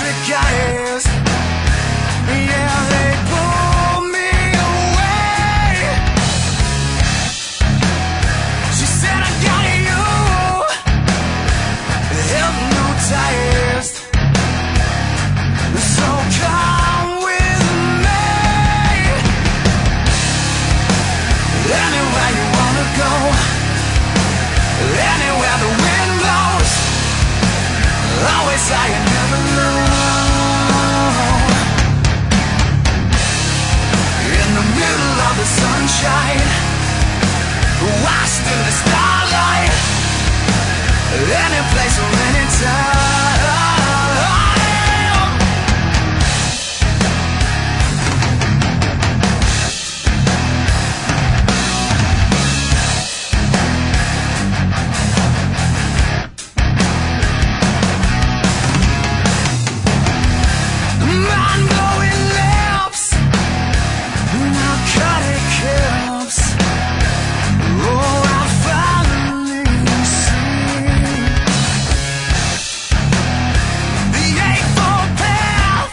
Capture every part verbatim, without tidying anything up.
electric eyes. Yeah, they pull me away. She said I got you hypnotized. So come with me anywhere you wanna go, anywhere the wind blows. Always high and never low. In the middle of the sunshine, washed in the starlight. Any place or any time. Mind-blowing lips, narcotic hips. Oh, I finally see the eightfold path,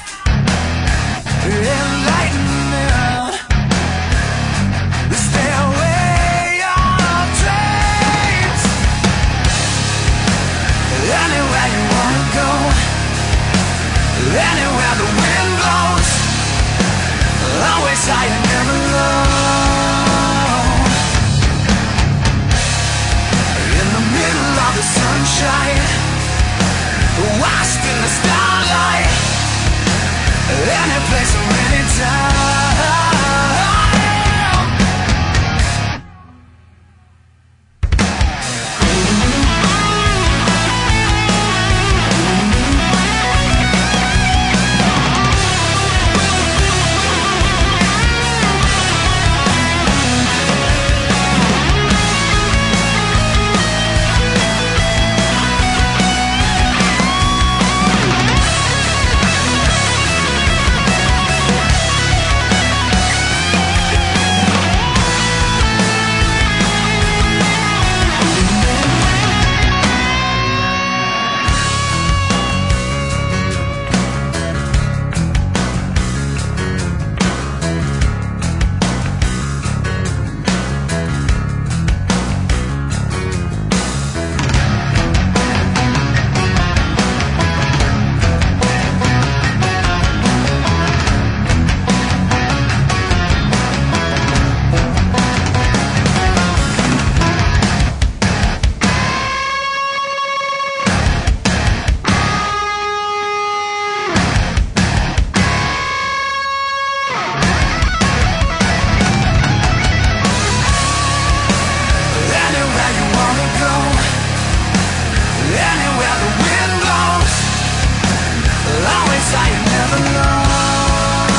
enlightenment, the stairway of dreams. Anywhere you wanna go, anywhere the wind blows, always high and never low. In the middle of the sunshine, washed in the starlight. Any place or any time.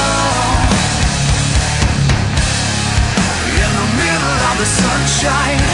Sunshine